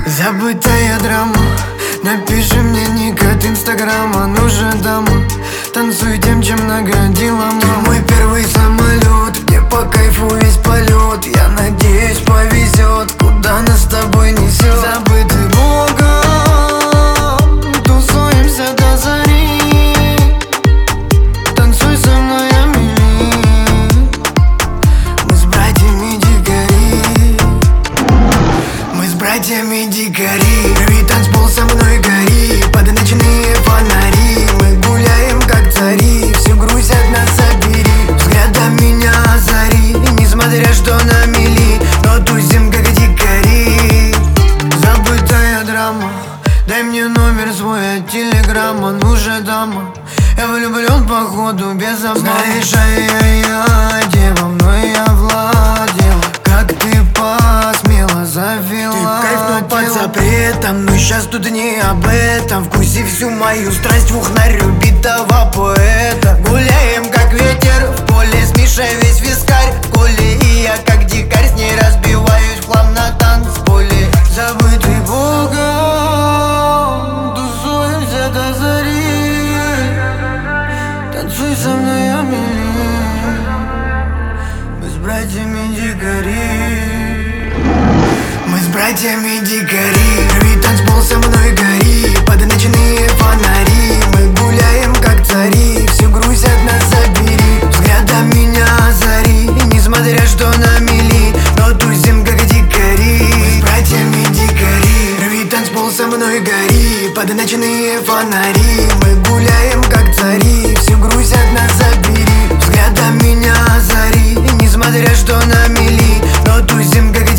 Забытая драма. Напиши мне ник от инстаграма. Ну же, дама, танцуй тем, чем нагодила мама. Ты мой первый самолет, мне по кайфу весь полет. Я надеюсь, повезет, куда нас с тобой несет. Забытый Богом, тусуемся до зари. Танцуй со мной, Амели. Мы с братьями дикари. Мы с братьями дикари. Рви танцпол со мной, гори. Под ночные фонари мы гуляем как цари. Все грузят нас, забери. Взглядом меня озари. Несмотря что на мели, но тусим как дикари. Забытая драма. Дай мне номер свой от телеграмма. Ну же, дама, я влюблен походу без обмана. Знаешь, я дева, мной я владела. Как ты посмела, завела. Ты кайф, но под запретом. Но сейчас тут не об этом. Вкуси всю мою страсть в ухнарю битого поэта. Гуляем как ветер в поле с Мишей, весь вискарь в коле. И я как дикарь с ней разбиваюсь в хлам на танцполе. Забытый Богом, тусуемся до зари. Танцуй со мной, Амели. Мы с братьями дикари. Мы с братьями дикари. Рви танцпол со мной, гори. Под ночные фонари мы гуляем как цари. Все грузят нас, забери. Взглядом меня озари. Несмотря что на мели, но тусим как дикари. Мы с братьями дикари. Рви танцпол со мной, гори. Под ночные фонари мы гуляем как цари. Все грузят нас, забери. Взглядом меня озари. Несмотря что на мели, но тусим как дикари.